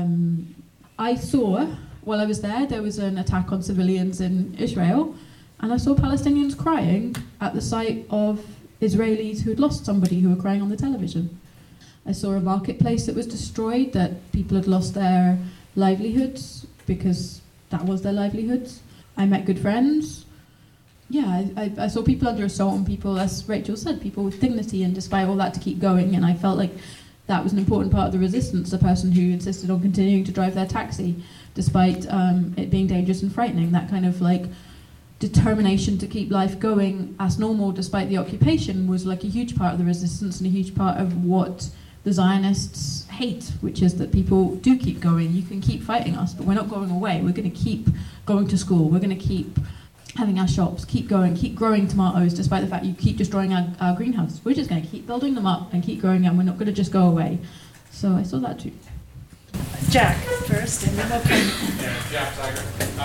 G: I saw, while I was there was an attack on civilians in Israel, and I saw Palestinians crying at the sight of Israelis who had lost somebody, who were crying on the television. I saw a marketplace that was destroyed, that people had lost their livelihoods because that was their livelihoods. I met good friends. Yeah, I saw people under assault, and people, as Rachel said, people with dignity, and despite all that, to keep going. And I felt like that was an important part of the resistance, the person who insisted on continuing to drive their taxi, despite it being dangerous and frightening. That kind of determination to keep life going as normal despite the occupation was a huge part of the resistance, and a huge part of what the Zionists hate, which is that people do keep going. You can keep fighting us, but we're not going away. We're going to keep going to school. We're going to keep having our shops, keep going, keep growing tomatoes, despite the fact you keep destroying our greenhouse. We're just going to keep building them up and keep growing them. We're not going to just go away. So I saw that too.
J: Jack first, and then we'll come.
L: Yeah, Jack Tiger.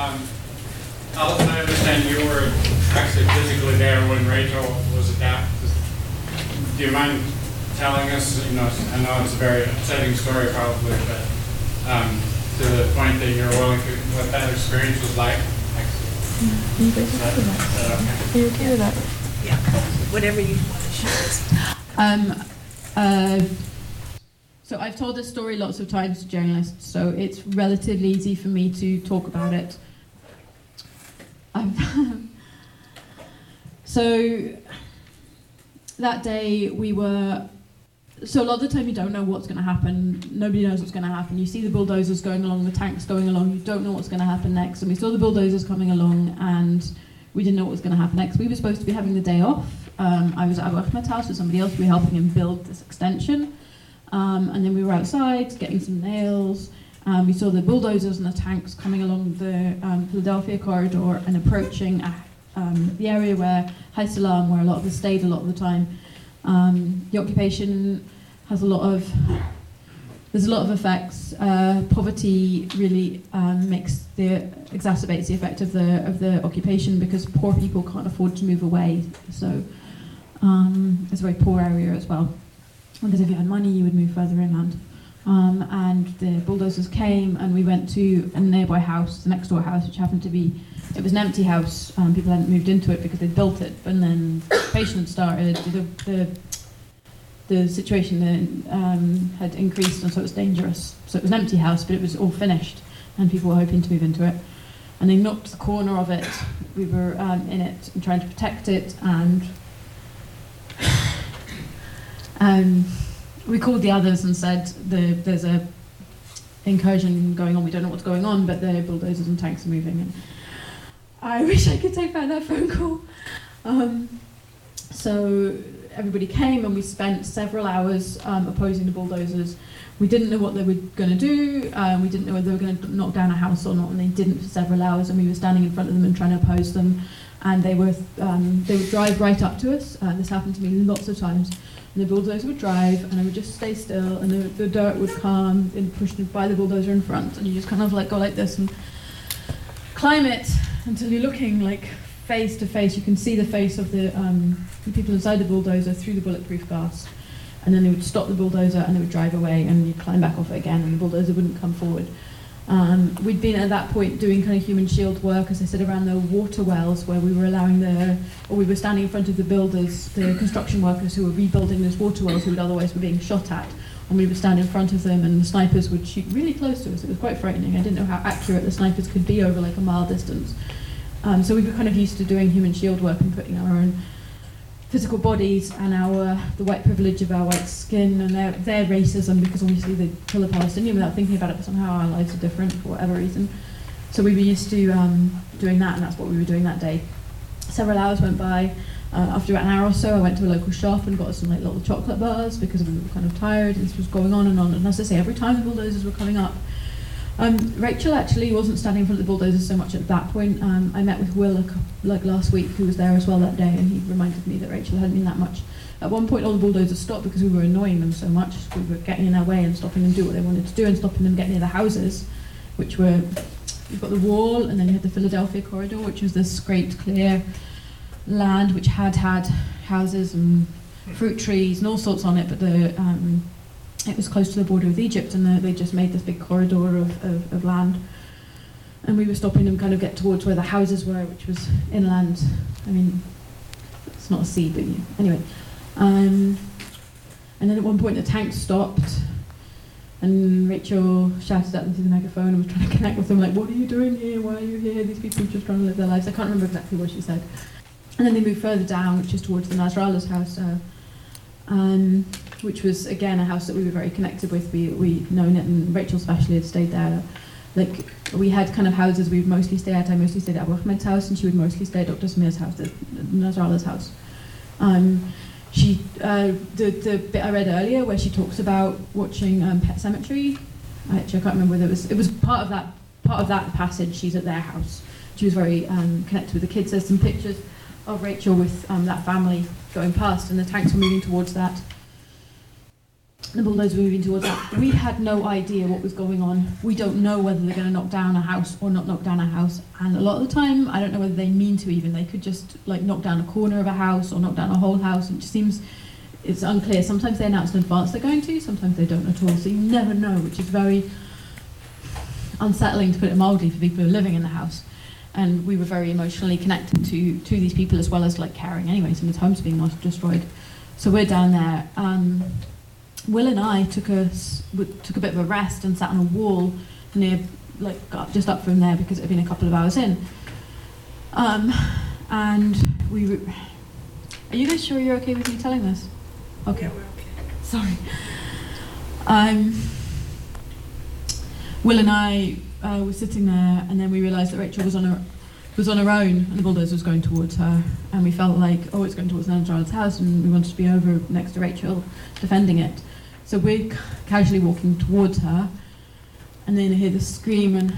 L: Alison, I understand you were actually physically there when Rachel was attacked. Do you mind telling us, I know it's a very upsetting story probably, but to the point that you're willing to, what that experience was like?
G: Are you guys okay with that? Are you okay with that?
J: Yeah, whatever you want to share.
G: So I've told this story lots of times to journalists, so it's relatively easy for me to talk about it. So that day we were. So a lot of the time you don't know what's going to happen. Nobody knows what's going to happen. You see the bulldozers going along, the tanks going along. You don't know what's going to happen next. And we saw the bulldozers coming along, and we didn't know what was going to happen next. We were supposed to be having the day off. I was at Abu Ahmed's house with somebody else. We were helping him build this extension. And then we were outside getting some nails. We saw the bulldozers and the tanks coming along the Philadelphia corridor and approaching the area where High Salam, where a lot of us stayed a lot of the time. The occupation has there's a lot of effects. Poverty really exacerbates the effect of the occupation because poor people can't afford to move away. So it's a very poor area as well. Because if you had money, you would move further inland. And the bulldozers came, and we went to a nearby house, the next door house, which happened to be, it was an empty house. People hadn't moved into it because they'd built it, and then occupation had started. The situation had increased, and so it was dangerous. So it was an empty house, but it was all finished, and people were hoping to move into it. And they knocked the corner of it. We were in it and trying to protect it, and we called the others and said there's a incursion going on. We don't know what's going on, but the bulldozers and tanks are moving. And I wish I could take back that phone call. So everybody came, and we spent several hours opposing the bulldozers. We didn't know what they were going to do. We didn't know whether they were going to knock down a house or not, and they didn't for several hours. And we were standing in front of them and trying to oppose them. And they would drive right up to us. This happened to me lots of times. And the bulldozer would drive, and I would just stay still, and the dirt would come and pushed by the bulldozer in front, and you just kind of like go like this and climb it until you're looking like face to face. You can see the face of the people inside the bulldozer through the bulletproof glass, and then they would stop the bulldozer and they would drive away, and you'd climb back off it again, and the bulldozer wouldn't come forward. We'd been at that point doing kind of human shield work, as I said, around the water wells where we were we were standing in front of the builders, the construction workers who were rebuilding those water wells who would otherwise were being shot at, and we would stand in front of them, and the snipers would shoot really close to us. It was quite frightening. I didn't know how accurate the snipers could be over like a mile distance. So we were kind of used to doing human shield work and putting our own physical bodies and the white privilege of our white skin and their racism, because obviously they kill a Palestinian without thinking about it, but somehow our lives are different for whatever reason. So we were used to doing that, and that's what we were doing that day. Several hours went by. After about an hour or so, I went to a local shop and got us some like little chocolate bars because we were kind of tired, and this was going on. And as I say, every time the bulldozers were coming up, Rachel actually wasn't standing in front of the bulldozers so much at that point. I met with Will last week, who was there as well that day, and he reminded me that Rachel hadn't been that much. At one point, all the bulldozers stopped because we were annoying them so much. We were getting in their way and stopping them do what they wanted to do, and stopping them getting near the houses, which were, you've got the wall, and then you had the Philadelphia corridor, which was this great clear land which had houses and fruit trees and all sorts on it, but it was close to the border with Egypt, and they just made this big corridor of land. And we were stopping them kind of get towards where the houses were, which was inland. I mean, it's not a sea, but anyway. And then at one point the tank stopped, and Rachel shouted at them through the megaphone and was trying to connect with them, like, what are you doing here? Why are you here? These people are just trying to live their lives. I can't remember exactly what she said. And then they moved further down, which is towards the Nasrallah's house, which was, again, a house that we were very connected with. We'd known it, and Rachel especially had stayed there. Like, we had kind of houses we would mostly stay at. I mostly stayed at Abu Ahmed's house, and she would mostly stay at Dr. Samir's house, at Nasrallah's house. The bit I read earlier where she talks about watching Pet Sematary, actually I can't remember whether it was part of that passage. She's at their house. She was very connected with the kids. There's some pictures of Rachel with that family going past, and the tanks were moving towards that. The bulldozers were moving towards that. We had no idea what was going on. We don't know whether they're going to knock down a house or not knock down a house. And a lot of the time, I don't know whether they mean to even. They could just like knock down a corner of a house or knock down a whole house. It just seems, it's unclear. Sometimes they announce in advance they're going to, sometimes they don't at all. So you never know, which is very unsettling, to put it mildly, for people who are living in the house. And we were very emotionally connected to these people, as well as like caring anyway. Some of the homes being destroyed. So we're down there. Will and I took a bit of a rest and sat on a wall near, like, just up from there because it had been a couple of hours in. And Are you guys sure you're okay with me telling this? Okay.
J: Yeah, we're okay.
G: Sorry. Will and I were sitting there, and then we realised that Rachel was on her own, and the bulldozer was going towards her, and we felt like, oh, it's going towards Nana Charlotte's house, and we wanted to be over next to Rachel, defending it. So we're casually walking towards her, and then I hear this scream, and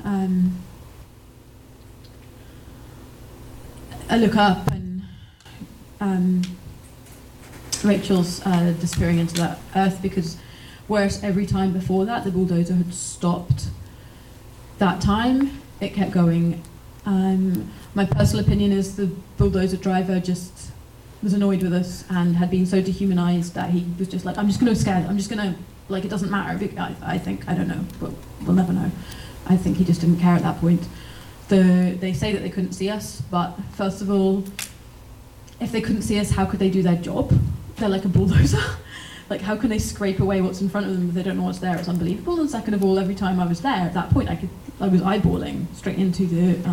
G: I look up, and Rachel's disappearing into that earth, because whereas every time before that the bulldozer had stopped, that time it kept going. My personal opinion is the bulldozer driver just was annoyed with us and had been so dehumanized that he was just like, I'm just going to scare, I'm just going to, like, it doesn't matter. I think, I don't know, but we'll never know. I think he just didn't care at that point. They say that they couldn't see us, but first of all, if they couldn't see us, how could they do their job? They're like a bulldozer. Like, how can they scrape away what's in front of them if they don't know what's there? It's unbelievable. And second of all, every time I was there, at that point, I was eyeballing straight into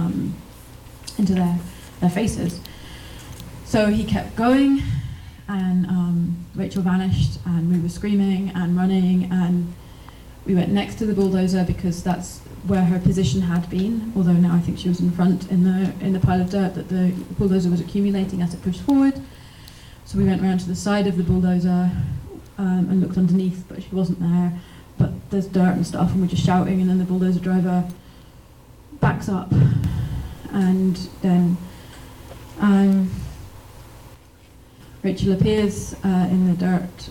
G: their faces. So he kept going, and Rachel vanished, and we were screaming and running, and we went next to the bulldozer because that's where her position had been. Although now I think she was in front in the pile of dirt that the bulldozer was accumulating as it pushed forward. So we went around to the side of the bulldozer. And looked underneath, but she wasn't there. But there's dirt and stuff, and we're just shouting, and then the bulldozer driver backs up, and then Rachel appears in the dirt,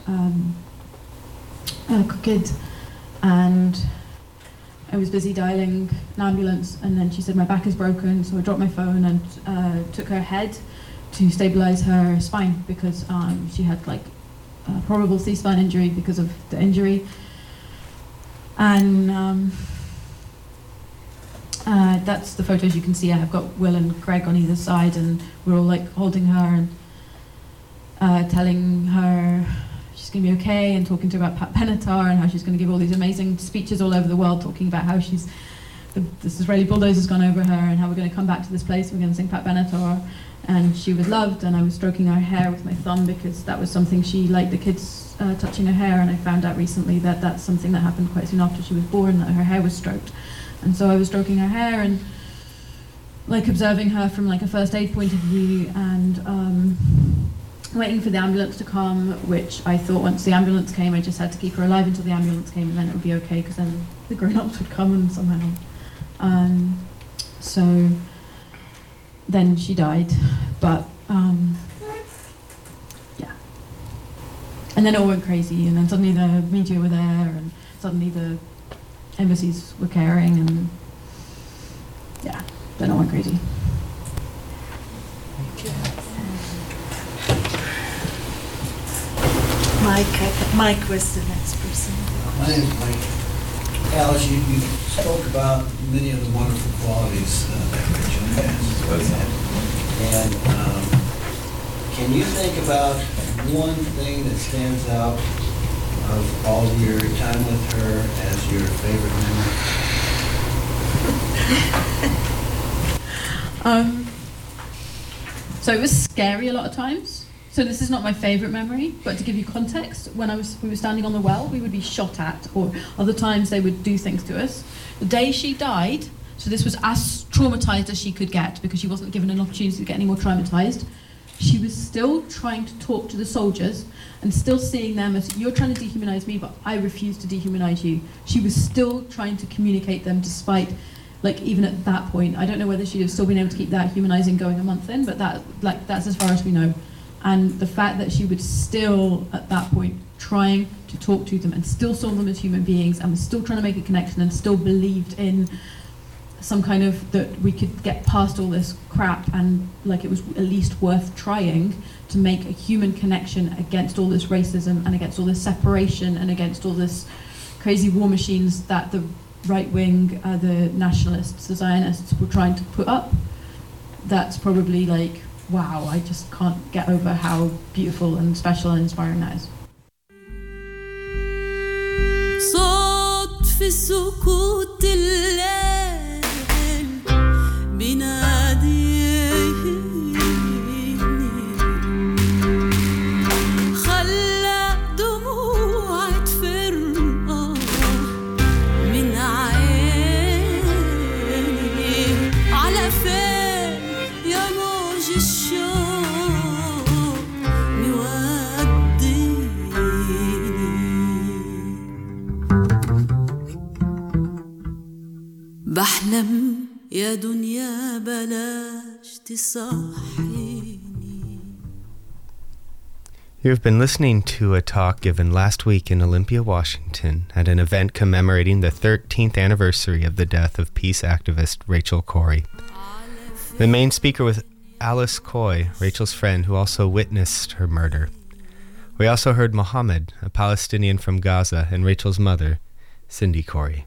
G: crooked, and I was busy dialing an ambulance, and then she said my back is broken, so I dropped my phone and took her head to stabilize her spine, because she had like probable C-spine injury because of the injury, and that's the photos you can see. I've got Will and Greg on either side, and we're all like holding her and telling her she's going to be okay, and talking to her about Pat Benatar and how she's going to give all these amazing speeches all over the world, talking about how this Israeli bulldozer's gone over her, and how we're going to come back to this place and we're going to sing Pat Benatar. And she was loved, and I was stroking her hair with my thumb because that was something she liked, the kids touching her hair, and I found out recently that that's something that happened quite soon after she was born, that her hair was stroked. And so I was stroking her hair and like observing her from like a first aid point of view, and waiting for the ambulance to come, which I thought once the ambulance came I just had to keep her alive until the ambulance came, and then it would be okay because then the grown-ups would come and somehow. So then she died, but yeah. And then it all went crazy, and then suddenly the media were there, and suddenly the embassies were caring, and yeah, then it went crazy.
J: Mike was the next person.
M: My name is Mike. Alice, you spoke about many of the wonderful qualities that Rachel has. And can you think about one thing that stands out of all of your time with her as your favorite memory?
G: So it was scary a lot of times. So this is not my favorite memory, but to give you context, when we were standing on the well, we would be shot at, or other times they would do things to us. The day she died, so this was as traumatized as she could get, because she wasn't given an opportunity to get any more traumatized. She was still trying to talk to the soldiers and still seeing them as, you're trying to dehumanize me, but I refuse to dehumanize you. She was still trying to communicate them despite, like, even at that point. I don't know whether she'd have still been able to keep that humanizing going a month in, but that's as far as we know. And the fact that she was still, at that point, trying to talk to them and still saw them as human beings and was still trying to make a connection and still believed in some kind of, that we could get past all this crap, and like it was at least worth trying to make a human connection against all this racism and against all this separation and against all this crazy war machines that the right wing, the nationalists, the Zionists were trying to put up. That's probably like, wow, I just can't get over how beautiful and special and inspiring that is.
B: صوت في سكوت الليل بيناديني احلم يا دنيا بلاش تصحيني.
E: You've been listening to a talk given last week in Olympia, Washington, at an event commemorating the 13th anniversary of the death of peace activist Rachel Corrie. The main speaker was Alice Coy, Rachel's friend, who also witnessed her murder. We also heard Mohammed, a Palestinian from Gaza, and Rachel's mother, Cindy Corrie.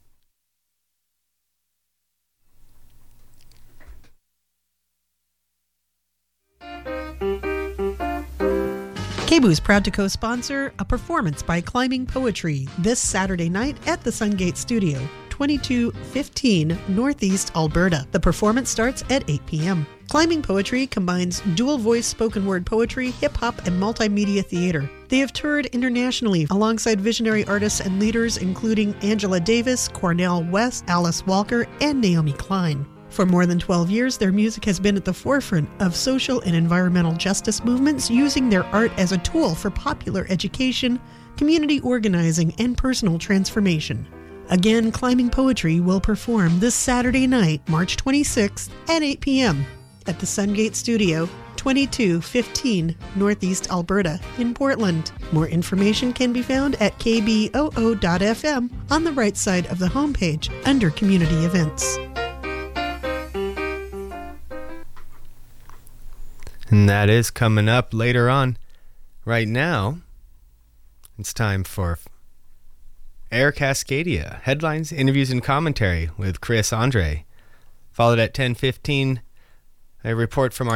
A: KBOO is proud to co-sponsor a performance by Climbing Poetry this Saturday night at the Sungate Studio, 2215 Northeast Alberta. The performance starts at 8 p.m. Climbing Poetry combines dual-voice spoken word poetry, hip-hop, and multimedia theater. They have toured internationally alongside visionary artists and leaders including Angela Davis, Cornel West, Alice Walker, and Naomi Klein. For more than 12 years, their music has been at the forefront of social and environmental justice movements, using their art as a tool for popular education, community organizing, and personal transformation. Again, Climbing Poetry will perform this Saturday night, March 26th at 8 p.m. at the Sungate Studio, 2215 Northeast Alberta in Portland. More information can be found at kboo.fm on the right side of the homepage under Community Events.
E: And that is coming up later on. Right now, it's time for Air Cascadia. Headlines, interviews, and commentary with Chris Andre. Followed at 10:15, a report from our